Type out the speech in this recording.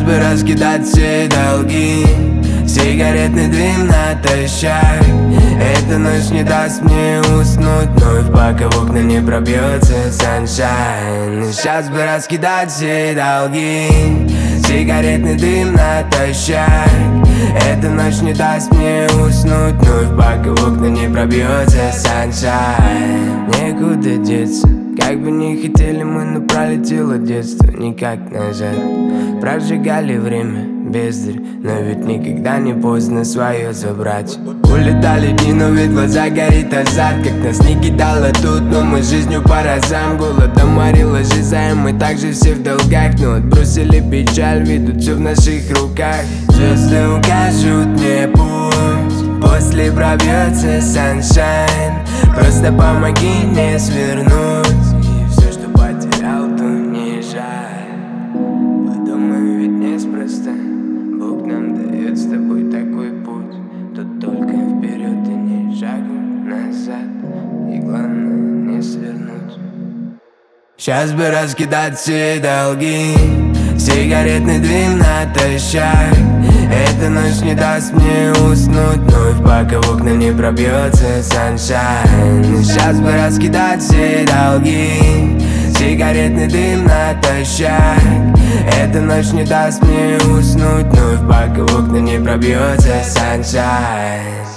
бы раскидать все долги, сигаретный дым натощак. Эта ночь не даст мне уснуть, вновь пока в окна не пробьется саншайн. Сейчас бы раскидать все долги, сигаретный дым натощак. Эта ночь не даст мне уснуть, вновь пока в окна не пробьется саншайн. Некуда деться, как бы не хотели мы, но пролетело детство никак назад. Прожигали время, бездарь, но ведь никогда не поздно свое забрать. Улетали дни, но ведь в глаза горит азарт. Как нас не кидало тут, но мы жизнью по разам. Голодом морила жизнь, мы также все в долгах. Но отбросили печаль, ведут все в наших руках. Звезды укажут мне путь, после пробьется саншайн. Просто помоги мне свернуть, и все, что потерял, то не жаль. Подумай, ведь неспроста Бог нам дает с тобой такой путь. Тут только вперед и ни шагу назад, и главное не свернуть. Сейчас бы раскидать все долги, сигаретный дым натощак. Эта ночь не даст мне уснуть, вновь пока в окна не пробьется саншайн. Сейчас бы раскидать все долги, сигаретный дым натощак. Эта ночь не даст мне уснуть, вновь пока в окна не пробьется саншайн.